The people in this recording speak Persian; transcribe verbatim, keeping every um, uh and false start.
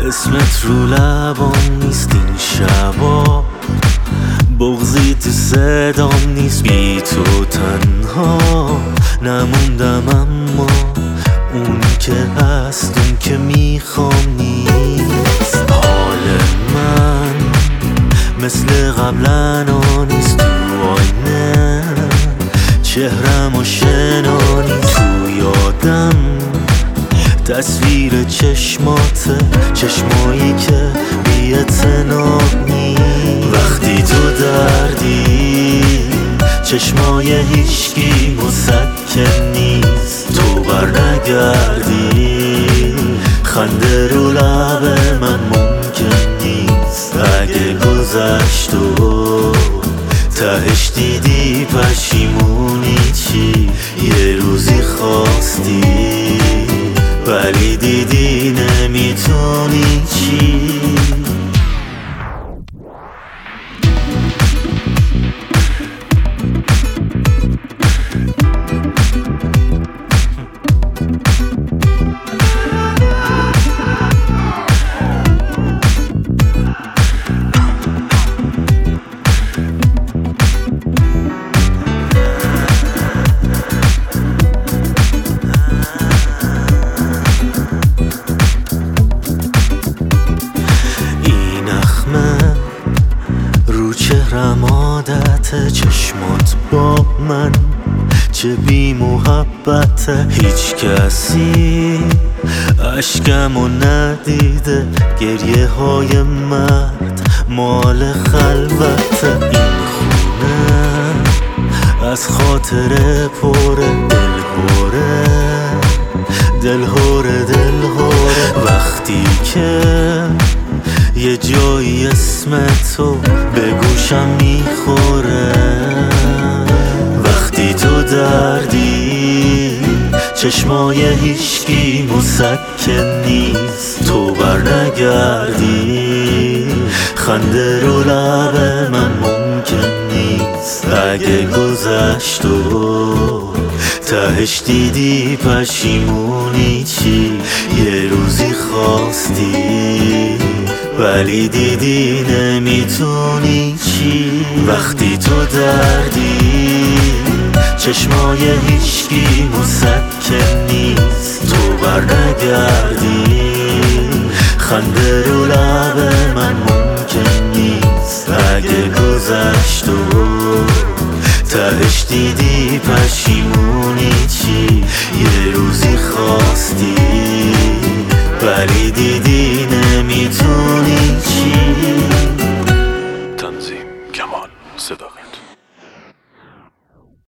اسمت رو لبام نیست این شبا، بغضی تو صدام نیست، بی تو تنها نموندم، اما اون که هست اون که میخوام نیست. حال من مثل قبلا نیست، تو آینه چهرم و شنا نیست، تو یادم تصویر چشماته، چشمایی که بی اعتناب نیست. وقتی تو دردی چشمای هیچکی مسکن نیست، تو بر نگردی خنده رو لب من ممکن نیست. اگه گذشت و تهش دیدی پشیمونی چی؟ یه روزی خواستی ولی دیدی نمیتونی چی؟ چهرم عادت چشمات با من چه بی محبت، هیچ کسی عشقمو ندیده، گریه های مرد مال خلوت. این خونه از خاطر پره، دلهوره دلهوره دلهوره. وقتی که یه جایی اسمتو به گوشم میخوره، وقتی تو دردی چشمای هیچکی مسکن نیست، تو بر نگردی خنده رو لب من ممکن نیست. اگه گذشت و تهش دیدی پشیمونی چی؟ یه روزی خواستی ولی دیدی نمیتونی چی؟ وقتی تو دردی چشمای هیچکی مسکن نیست، تو بر نگردی خنده رو لب من ممکن نیست. اگه گذشت و تهش دیدی پشیمونی چی؟ یه روزی خواستی ولی دیدی نمیتونی چی؟ تنظیم کمال صداقت.